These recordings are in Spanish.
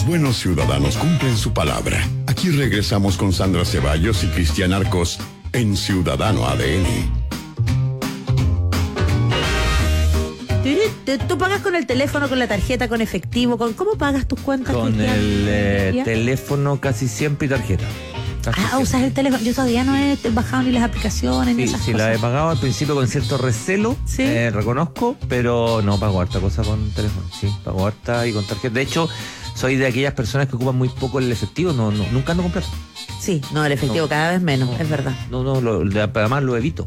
Los buenos ciudadanos cumplen su palabra. Aquí regresamos con Sandra Ceballos y Cristian Arcos en Ciudadano ADN. ¿Tú pagas con el teléfono, con la tarjeta, con efectivo? ¿Cómo pagas tus cuentas? Con el teléfono casi siempre y tarjeta. Usas el teléfono. Yo todavía no he bajado ni las aplicaciones ni esas cosas. La he pagado al principio con cierto recelo, ¿sí? Reconozco, pero no pago harta cosa con teléfono. Sí, pago harta y con tarjeta. De hecho, soy de aquellas personas que ocupan muy poco el efectivo. Nunca ando con plata. Sí, el efectivo cada vez menos, es verdad. Además lo evito.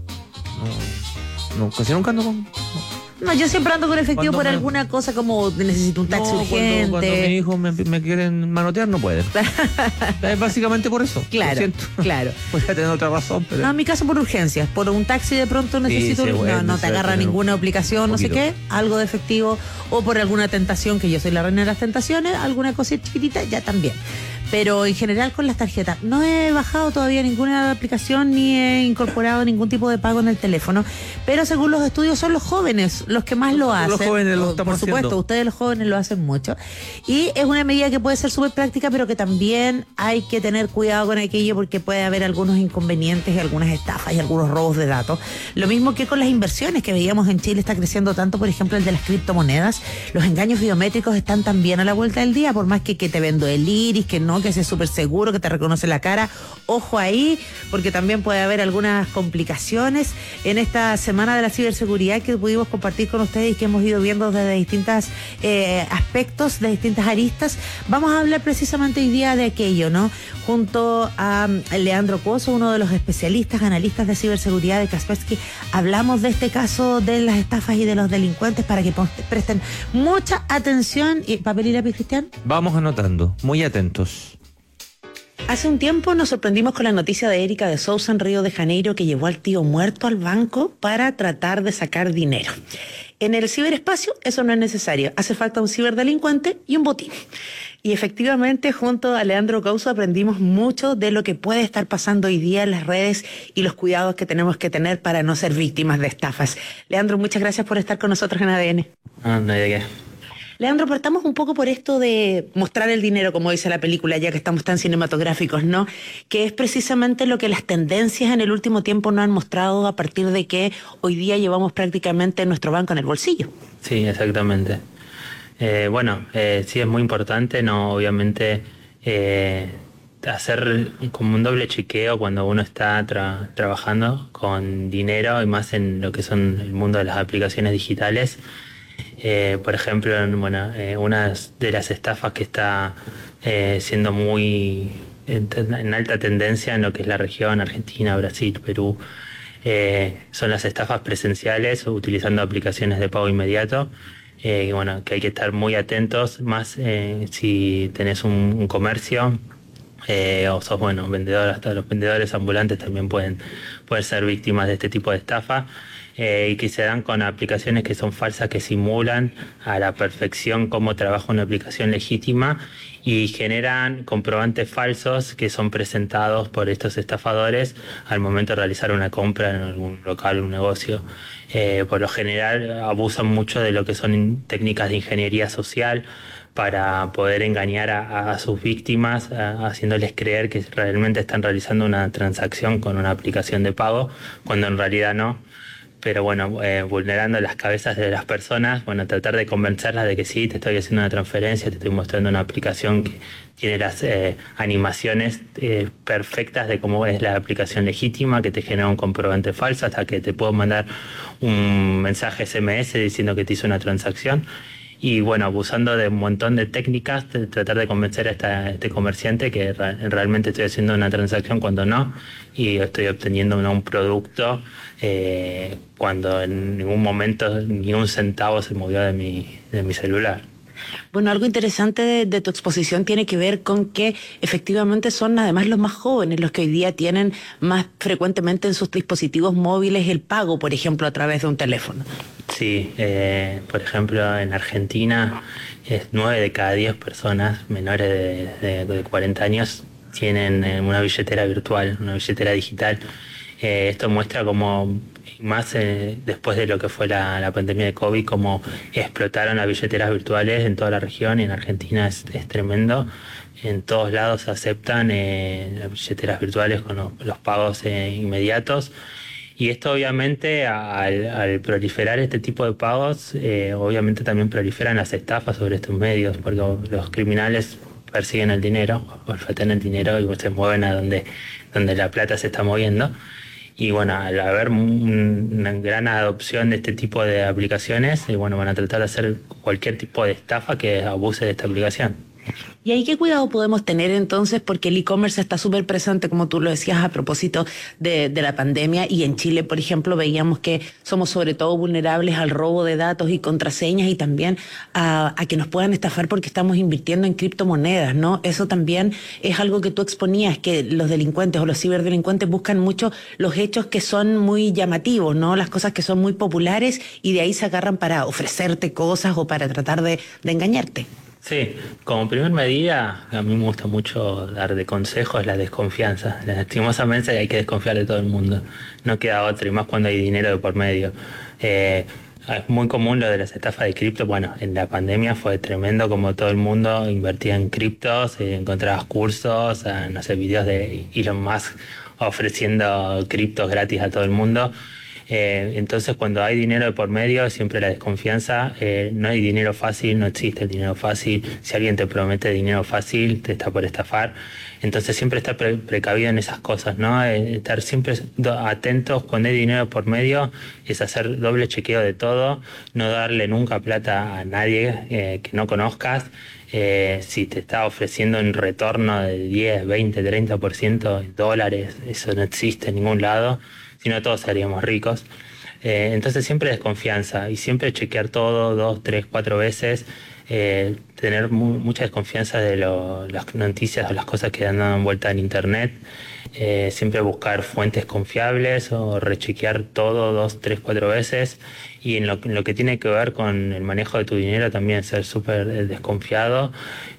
Casi nunca ando con... No, yo siempre ando con efectivo por alguna cosa, como necesito un taxi urgente. Cuando mis hijos me quieren manotear, no pueden. Es básicamente por eso. Claro. Podría tener otra razón, pero... No, en mi caso por urgencias. Por un taxi de pronto necesito... no te agarra ninguna aplicación, no sé qué. Algo de efectivo. O por alguna tentación, que yo soy la reina de las tentaciones. Alguna cosita chiquitita, ya también. Pero en general con las tarjetas. No he bajado todavía ninguna aplicación ni he incorporado ningún tipo de pago en el teléfono. Pero según los estudios son los jóvenes los que más lo hacen. Los jóvenes lo estamos haciendo. Por supuesto, ustedes los jóvenes lo hacen mucho. Y es una medida que puede ser súper práctica, pero que también hay que tener cuidado con aquello porque puede haber algunos inconvenientes y algunas estafas y algunos robos de datos. Lo mismo que con las inversiones que veíamos en Chile, está creciendo tanto, por ejemplo, el de las criptomonedas. Los engaños biométricos están también a la vuelta del día, por más que te vendo el iris, que no, que es súper seguro, que te reconoce la cara. Ojo ahí, porque también puede haber algunas complicaciones en esta semana de la ciberseguridad que pudimos compartir con ustedes y que hemos ido viendo desde distintos aspectos, de distintas aristas. Vamos a hablar precisamente hoy día de aquello, ¿no? Junto a Leandro Coso, uno de los especialistas, analistas de ciberseguridad de Kaspersky, hablamos de este caso de las estafas y de los delincuentes para que presten mucha atención. ¿Papel y lápiz, Cristian? Vamos anotando, muy atentos. Hace un tiempo nos sorprendimos con la noticia de Erika de Souza en Río de Janeiro, que llevó al tío muerto al banco para tratar de sacar dinero. En el ciberespacio eso no es necesario, hace falta un ciberdelincuente y un botín. Y efectivamente, junto a Leandro Couso aprendimos mucho de lo que puede estar pasando hoy día en las redes y los cuidados que tenemos que tener para no ser víctimas de estafas. Leandro, muchas gracias por estar con nosotros en ADN. No hay de qué. Leandro, partamos un poco por esto de mostrar el dinero, como dice la película, ya que estamos tan cinematográficos, ¿no? Que es precisamente lo que las tendencias en el último tiempo nos han mostrado a partir de que hoy día llevamos prácticamente nuestro banco en el bolsillo. Sí, exactamente. Sí es muy importante, ¿no? Obviamente hacer como un doble chequeo cuando uno está trabajando con dinero y más en lo que son el mundo de las aplicaciones digitales. Por ejemplo, una de las estafas que está siendo muy en alta tendencia en lo que es la región Argentina, Brasil, Perú, son las estafas presenciales utilizando aplicaciones de pago inmediato. Que hay que estar muy atentos, más si tenés un comercio o sos vendedor. Hasta los vendedores ambulantes también pueden ser víctimas de este tipo de estafa. Y que se dan con aplicaciones que son falsas, que simulan a la perfección cómo trabaja una aplicación legítima y generan comprobantes falsos que son presentados por estos estafadores al momento de realizar una compra en algún local, un negocio. Por lo general abusan mucho de lo que son técnicas de ingeniería social para poder engañar a sus víctimas, haciéndoles creer que realmente están realizando una transacción con una aplicación de pago, cuando en realidad no. Pero vulnerando las cabezas de las personas, tratar de convencerlas de que sí, te estoy haciendo una transferencia, te estoy mostrando una aplicación que tiene las animaciones perfectas de cómo es la aplicación legítima, que te genera un comprobante falso, hasta que te puedo mandar un mensaje SMS diciendo que te hizo una transacción. Y abusando de un montón de técnicas, de tratar de convencer a este comerciante que realmente estoy haciendo una transacción cuando no, y estoy obteniendo un producto cuando en ningún momento ni un centavo se movió de mi celular. Bueno, algo interesante de tu exposición tiene que ver con que efectivamente son además los más jóvenes los que hoy día tienen más frecuentemente en sus dispositivos móviles el pago, por ejemplo, a través de un teléfono. Sí, por ejemplo, en Argentina 9 de cada 10 personas menores de 40 años tienen una billetera virtual, una billetera digital. Esto muestra cómo más después de lo que fue la pandemia de COVID, como explotaron las billeteras virtuales en toda la región, y en Argentina es tremendo. En todos lados se aceptan las billeteras virtuales con los pagos inmediatos. Y esto obviamente al proliferar este tipo de pagos, obviamente también proliferan las estafas sobre estos medios, porque los criminales persiguen el dinero, olfatean el dinero y se mueven a donde la plata se está moviendo. Y bueno, al haber una gran adopción de este tipo de aplicaciones, bueno, van a tratar de hacer cualquier tipo de estafa que abuse de esta aplicación. ¿Y ahí qué cuidado podemos tener entonces? Porque el e-commerce está súper presente, como tú lo decías, a propósito de la pandemia. Y en Chile, por ejemplo, veíamos que somos sobre todo vulnerables al robo de datos y contraseñas, y también a que nos puedan estafar porque estamos invirtiendo en criptomonedas, ¿no? Eso también es algo que tú exponías, que los delincuentes o los ciberdelincuentes buscan mucho los hechos que son muy llamativos, ¿no? Las cosas que son muy populares, y de ahí se agarran para ofrecerte cosas o para tratar de engañarte. Sí, como primer medida, a mí me gusta mucho dar de consejos la desconfianza. Lastimosamente hay que desconfiar de todo el mundo, no queda otra, y más cuando hay dinero de por medio. Es muy común lo de las estafas de cripto. Bueno, en la pandemia fue tremendo, como todo el mundo invertía en criptos, encontrabas cursos, no sé, videos de Elon Musk ofreciendo criptos gratis a todo el mundo. Entonces, cuando hay dinero de por medio, siempre la desconfianza. No hay dinero fácil, no existe el dinero fácil. Si alguien te promete dinero fácil, te está por estafar. Entonces, siempre estar precavido en esas cosas, ¿no? Estar siempre atentos cuando hay dinero por medio, es hacer doble chequeo de todo, no darle nunca plata a nadie que no conozcas. Si te está ofreciendo un retorno de 10, 20, 30% en dólares, eso no existe en ningún lado. Si no, todos seríamos ricos. Entonces siempre desconfianza, y siempre chequear todo 2, 3, 4 veces, tener mucha desconfianza de las noticias o las cosas que andan vuelta en internet, siempre buscar fuentes confiables o rechequear todo 2, 3, 4 veces. Y en lo que tiene que ver con el manejo de tu dinero también ser súper desconfiado,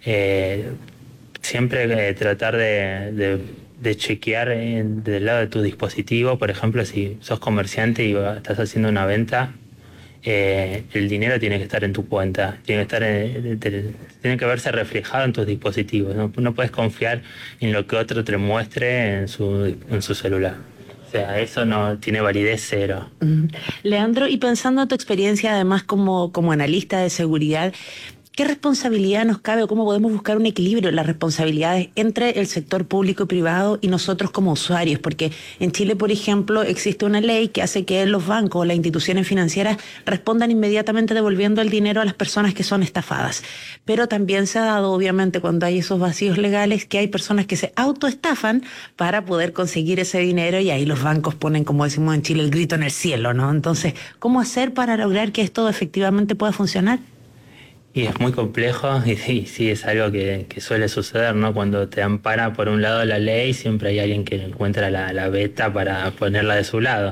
siempre tratar de chequear del lado de tu dispositivo. Por ejemplo, si sos comerciante y estás haciendo una venta, el dinero tiene que estar en tu cuenta, tiene que verse reflejado en tus dispositivos. No puedes confiar en lo que otro te muestre en su celular. O sea, eso no tiene validez cero. Leandro, y pensando en tu experiencia además como analista de seguridad, ¿qué responsabilidad nos cabe o cómo podemos buscar un equilibrio en las responsabilidades entre el sector público y privado y nosotros como usuarios? Porque en Chile, por ejemplo, existe una ley que hace que los bancos o las instituciones financieras respondan inmediatamente devolviendo el dinero a las personas que son estafadas. Pero también se ha dado, obviamente, cuando hay esos vacíos legales, que hay personas que se autoestafan para poder conseguir ese dinero, y ahí los bancos ponen, como decimos en Chile, el grito en el cielo, ¿no? Entonces, ¿cómo hacer para lograr que esto efectivamente pueda funcionar? Y es muy complejo, y sí, es algo que suele suceder, ¿no? Cuando te ampara por un lado la ley, siempre hay alguien que encuentra la beta para ponerla de su lado.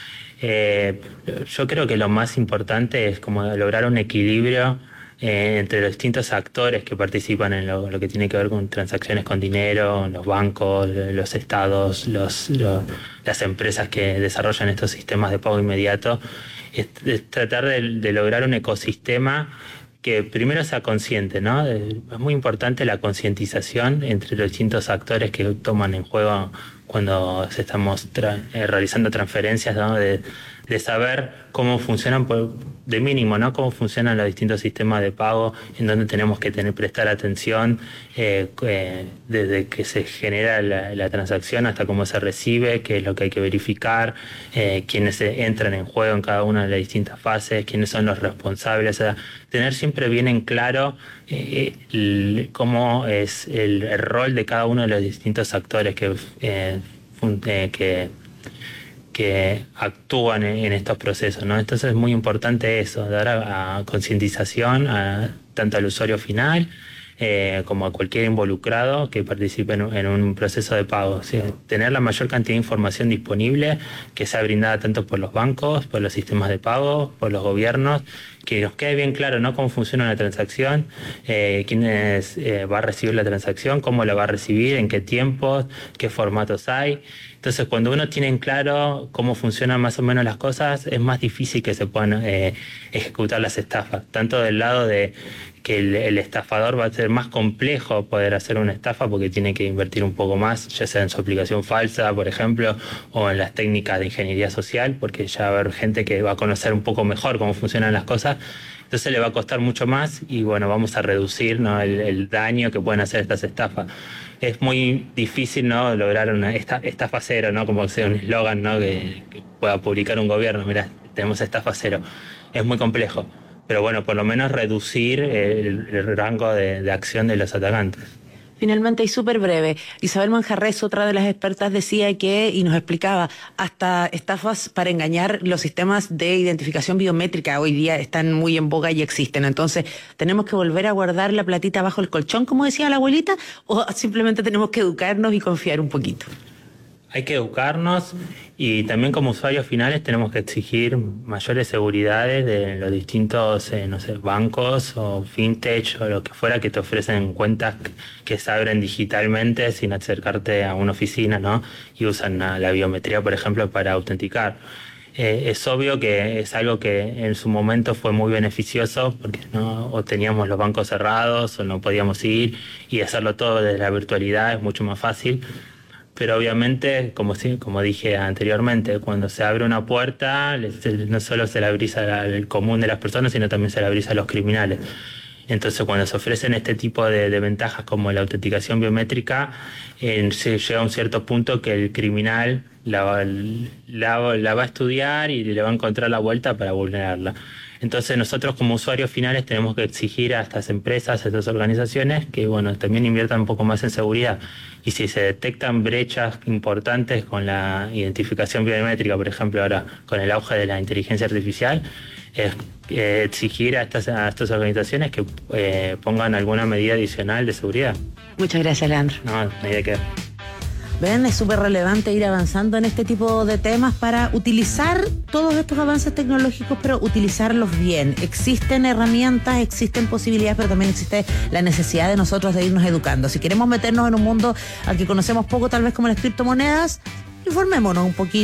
Yo creo que lo más importante es como lograr un equilibrio entre los distintos actores que participan en lo que tiene que ver con transacciones con dinero, los bancos, los estados, las empresas que desarrollan estos sistemas de pago inmediato. Es tratar de lograr un ecosistema que primero sea consciente, ¿no? Es muy importante la concientización entre los distintos actores que toman en juego cuando estamos realizando transferencias, ¿no? De saber cómo funcionan, de mínimo, ¿no? Cómo funcionan los distintos sistemas de pago, en donde tenemos que prestar atención, desde que se genera la transacción hasta cómo se recibe, qué es lo que hay que verificar, quiénes entran en juego en cada una de las distintas fases, quiénes son los responsables. O sea, tener siempre bien en claro cómo es el rol de cada uno de los distintos actores que actúan en estos procesos, ¿no? Entonces es muy importante eso, dar a concientización tanto al usuario final como a cualquier involucrado que participe en un proceso de pago. O sea, tener la mayor cantidad de información disponible que sea brindada tanto por los bancos, por los sistemas de pago, por los gobiernos, que nos quede bien claro, ¿no?, cómo funciona una transacción, quién va a recibir la transacción, cómo la va a recibir, en qué tiempos, qué formatos hay. Entonces, cuando uno tiene en claro cómo funcionan más o menos las cosas, es más difícil que se puedan ejecutar las estafas. Tanto del lado de que el estafador va a ser más complejo poder hacer una estafa porque tiene que invertir un poco más, ya sea en su aplicación falsa, por ejemplo, o en las técnicas de ingeniería social, porque ya va a haber gente que va a conocer un poco mejor cómo funcionan las cosas. Entonces le va a costar mucho más y bueno, vamos a reducir, ¿no?, el daño que pueden hacer estas estafas. Es muy difícil, ¿no?, lograr una estafa cero, ¿no?, como sea un eslogan, ¿no?, que pueda publicar un gobierno. Mirá, tenemos estafa cero. Es muy complejo. Pero bueno, por lo menos reducir el rango de acción de los atacantes. Finalmente, y súper breve, Isabel Manjarrés, otra de las expertas, decía que, y nos explicaba, hasta estafas para engañar los sistemas de identificación biométrica hoy día están muy en boga y existen. Entonces, ¿tenemos que volver a guardar la platita bajo el colchón, como decía la abuelita, o simplemente tenemos que educarnos y confiar un poquito? Hay que educarnos y también como usuarios finales tenemos que exigir mayores seguridades de los distintos bancos o fintech o lo que fuera que te ofrecen cuentas que se abren digitalmente sin acercarte a una oficina, ¿no? Y usan la biometría, por ejemplo, para autenticar. Es obvio que es algo que en su momento fue muy beneficioso porque no o teníamos los bancos cerrados o no podíamos ir, y hacerlo todo desde la virtualidad es mucho más fácil. Pero obviamente, como dije anteriormente, cuando se abre una puerta, no solo se la brisa al común de las personas, sino también se la brisa a los criminales. Entonces, cuando se ofrecen este tipo de ventajas como la autenticación biométrica, se llega a un cierto punto que el criminal la va a estudiar y le va a encontrar la vuelta para vulnerarla. Entonces nosotros como usuarios finales tenemos que exigir a estas empresas, a estas organizaciones que bueno, también inviertan un poco más en seguridad. Y si se detectan brechas importantes con la identificación biométrica, por ejemplo ahora con el auge de la inteligencia artificial, exigir a estas organizaciones que pongan alguna medida adicional de seguridad. Muchas gracias, Leandro. No hay de qué. Ven, es súper relevante ir avanzando en este tipo de temas para utilizar todos estos avances tecnológicos, pero utilizarlos bien. Existen herramientas, existen posibilidades, pero también existe la necesidad de nosotros de irnos educando. Si queremos meternos en un mundo al que conocemos poco, tal vez como las criptomonedas, informémonos un poquito.